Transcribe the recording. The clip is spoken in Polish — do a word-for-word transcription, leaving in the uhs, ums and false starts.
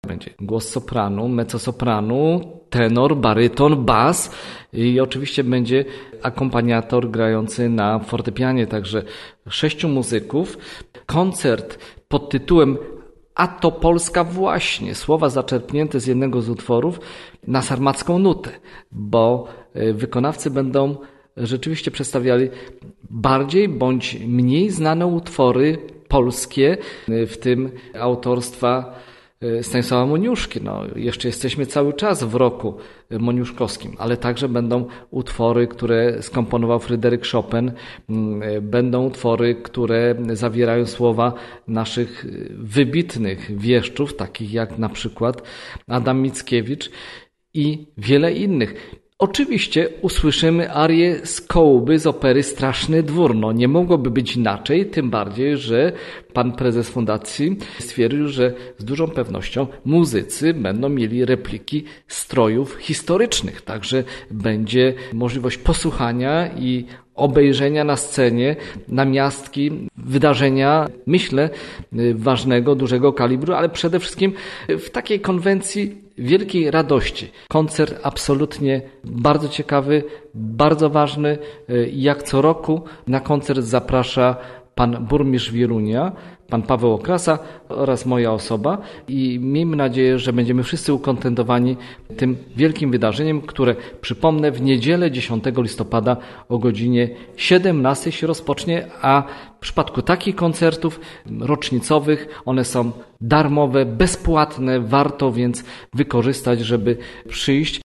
Będzie głos sopranu, mezzosopranu, tenor, baryton, bas i oczywiście będzie akompaniator grający na fortepianie, także sześciu muzyków. Koncert pod tytułem A to Polska właśnie, słowa zaczerpnięte z jednego z utworów na sarmacką nutę, bo wykonawcy będą rzeczywiście przedstawiali bardziej bądź mniej znane utwory polskie, w tym autorstwa Stanisława Moniuszki. No, jeszcze jesteśmy cały czas w roku moniuszkowskim, ale także będą utwory, które skomponował Fryderyk Chopin, będą utwory, które zawierają słowa naszych wybitnych wieszczów, takich jak na przykład Adam Mickiewicz i wiele innych. Oczywiście usłyszymy arię z Kołuby z opery Straszny Dwór. No, nie mogłoby być inaczej, tym bardziej, że pan prezes fundacji stwierdził, że z dużą pewnością muzycy będą mieli repliki strojów historycznych. Także będzie możliwość posłuchania i obejrzenia na scenie namiastki wydarzenia, myślę, ważnego, dużego kalibru, ale przede wszystkim w takiej konwencji wielkiej radości. Koncert absolutnie bardzo ciekawy, bardzo ważny. Jak co roku na koncert zaprasza pan burmistrz Wielunia, pan Paweł Okrasa oraz moja osoba i miejmy nadzieję, że będziemy wszyscy ukontentowani tym wielkim wydarzeniem, które, przypomnę, w niedzielę dziesiątego listopada o godzinie siedemnastej się rozpocznie, a w przypadku takich koncertów rocznicowych one są darmowe, bezpłatne, warto więc wykorzystać, żeby przyjść